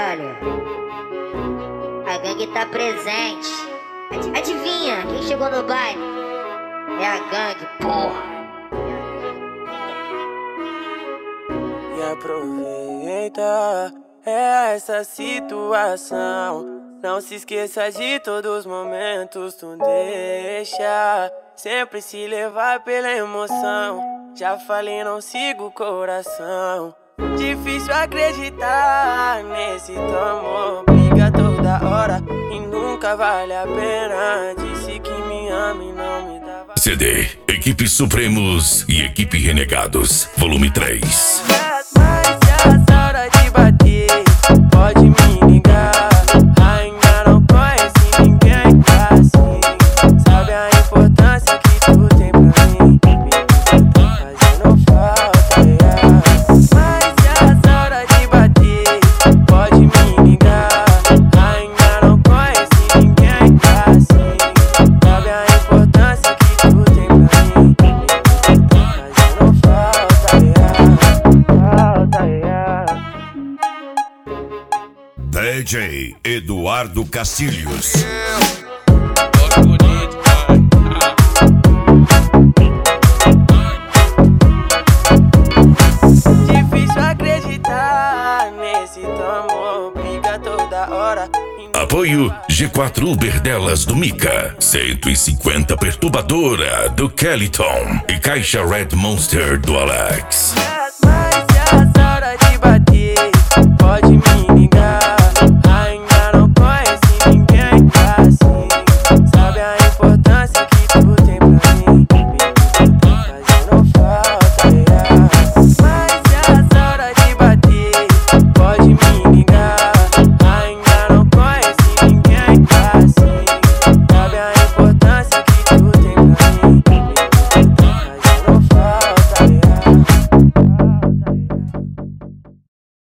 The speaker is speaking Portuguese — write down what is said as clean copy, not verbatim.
caralho. A gangue tá presente. Adivinha quem chegou no baile? É a gangue, porra. E aproveita essa situação. Não se esqueça de todos os momentos. Tu deixa sempre se levar pela emoção. Já falei, não sigo o coração. Difícil acreditar nesse teu amor. Briga toda hora e nunca vale a pena. Disse que me ama e não me dava. CD, Equipe Supremos e Equipe Renegados, volume 3. Mas é a hora de bater, pode me ligar. Ainda não conhece ninguém assim. Sabe a importância que tu tem pra mim? Fazendo falta, yeah. Mas é a hora de bater, pode me ligar. Ainda não conhece ninguém assim. Sabe a importância que tu tem pra mim? Fazendo falta, yeah. DJ Eduardo Castilhos. Difícil acreditar nesse teu amor. Briga toda hora. Apoio G4 Uber delas do Mica, 150 Perturbadora do Kellyton e Caixa Red Monster do Alex.